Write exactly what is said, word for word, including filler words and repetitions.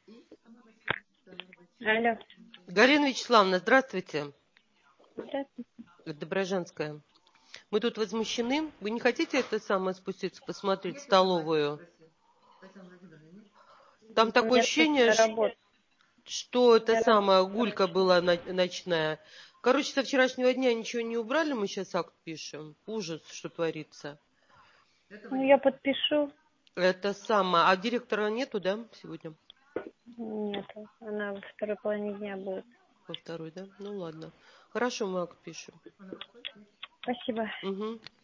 Алло. Галина Вячеславовна, здравствуйте. Здравствуйте. Доброжанская. Мы тут возмущены. Вы не хотите это самое спуститься, посмотреть столовую? Там такое ощущение, ш- что это Я самая работаю. гулька была на- ночная. Короче, со вчерашнего дня ничего не убрали, мы сейчас акт пишем. Ужас, что творится. Ну, я подпишу. Это самое. А директора нету, да, сегодня? Нет, она во второй половине дня будет. Во второй, да? Ну ладно. Хорошо, мы акт пишем. Спасибо. Угу.